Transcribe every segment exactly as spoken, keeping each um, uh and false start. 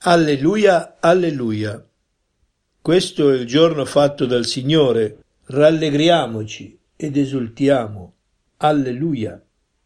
Alleluia, alleluia. Questo è il giorno fatto dal Signore, rallegriamoci ed esultiamo. Alleluia.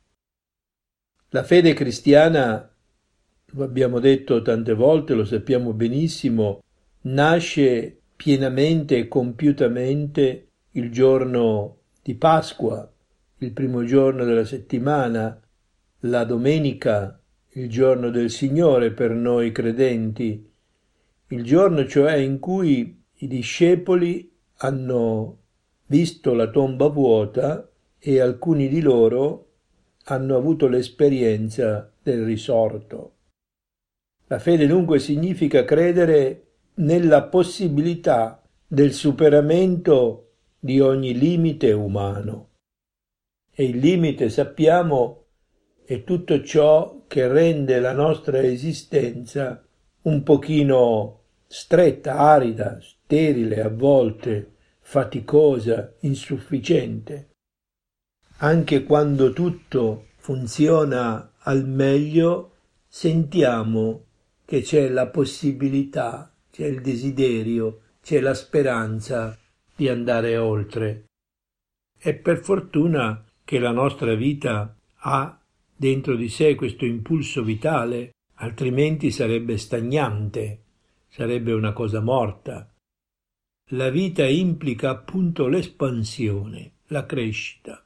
La fede cristiana, lo abbiamo detto tante volte, lo sappiamo benissimo, nasce pienamente e compiutamente il giorno di Pasqua, il primo giorno della settimana, la domenica, il giorno del Signore per noi credenti, il giorno cioè in cui i discepoli hanno visto la tomba vuota e alcuni di loro hanno avuto l'esperienza del risorto. La fede dunque significa credere nella possibilità del superamento di ogni limite umano. E il limite, sappiamo, è tutto ciò che rende la nostra esistenza un pochino stretta, arida, sterile, a volte faticosa, insufficiente. Anche quando tutto funziona al meglio, sentiamo che c'è la possibilità, c'è il desiderio, c'è la speranza di andare oltre. E per fortuna che la nostra vita ha dentro di sé questo impulso vitale, altrimenti sarebbe stagnante, sarebbe una cosa morta. La vita implica appunto l'espansione, la crescita.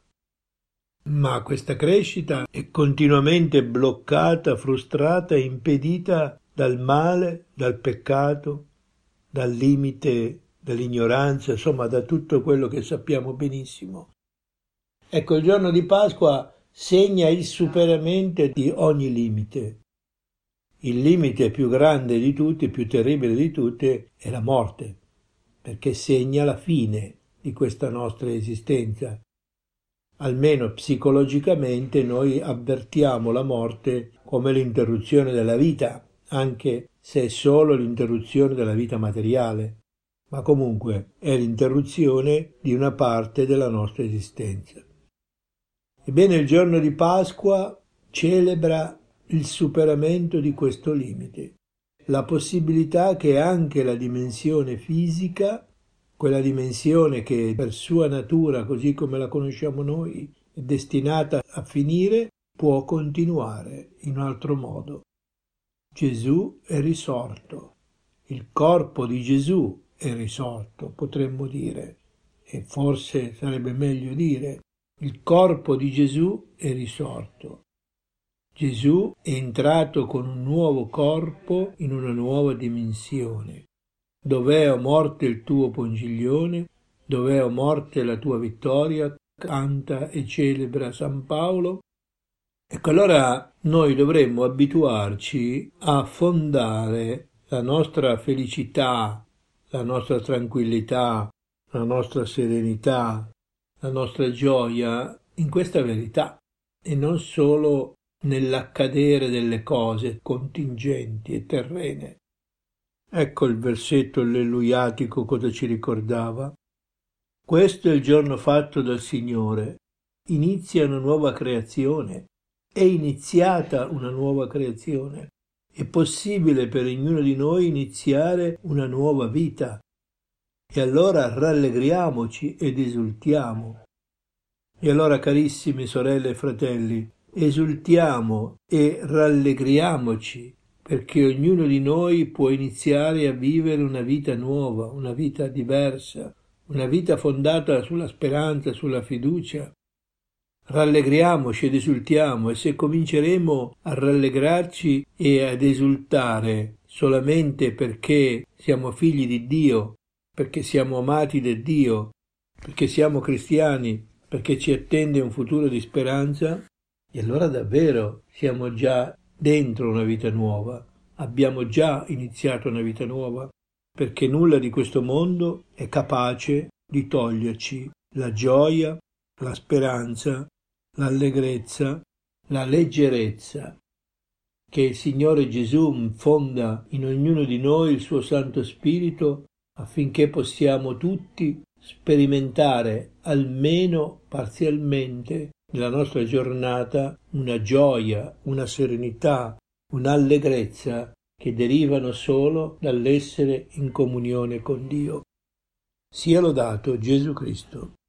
Ma questa crescita è continuamente bloccata, frustrata e impedita dal male, dal peccato, dal limite, dall'ignoranza, insomma da tutto quello che sappiamo benissimo. Ecco, il giorno di Pasqua segna il superamento di ogni limite. Il limite più grande di tutti, più terribile di tutti, è la morte, perché segna la fine di questa nostra esistenza. Almeno psicologicamente noi avvertiamo la morte come l'interruzione della vita, anche se è solo l'interruzione della vita materiale, ma comunque è l'interruzione di una parte della nostra esistenza. Ebbene, il giorno di Pasqua celebra il superamento di questo limite, la possibilità che anche la dimensione fisica, quella dimensione che per sua natura, così come la conosciamo noi, è destinata a finire, può continuare in un altro modo. Gesù è risorto, il corpo di Gesù è risorto, potremmo dire, e forse sarebbe meglio dire, il corpo di Gesù è risorto. Gesù è entrato con un nuovo corpo in una nuova dimensione. Dov'è, o morte, il tuo pungiglione? Dov'è, o morte, la tua vittoria? Canta e celebra San Paolo. Ecco, allora noi dovremmo abituarci a fondare la nostra felicità, la nostra tranquillità, la nostra serenità, la nostra gioia in questa verità e non solo nell'accadere delle cose contingenti e terrene. Ecco il versetto alleluiatico cosa ci ricordava. Questo è il giorno fatto dal Signore. Inizia una nuova creazione. È iniziata una nuova creazione. È possibile per ognuno di noi iniziare una nuova vita. E allora rallegriamoci ed esultiamo. E allora, carissime sorelle e fratelli, esultiamo e rallegriamoci, perché ognuno di noi può iniziare a vivere una vita nuova, una vita diversa, una vita fondata sulla speranza, sulla fiducia. Rallegriamoci ed esultiamo, e se cominceremo a rallegrarci e ad esultare solamente perché siamo figli di Dio, perché siamo amati da Dio, perché siamo cristiani, perché ci attende un futuro di speranza, e allora davvero siamo già dentro una vita nuova, abbiamo già iniziato una vita nuova, perché nulla di questo mondo è capace di toglierci la gioia, la speranza, l'allegrezza, la leggerezza, che il Signore Gesù fonda in ognuno di noi il suo Santo Spirito affinché possiamo tutti sperimentare almeno parzialmente nella nostra giornata una gioia, una serenità, un'allegrezza che derivano solo dall'essere in comunione con Dio. Sia lodato Gesù Cristo.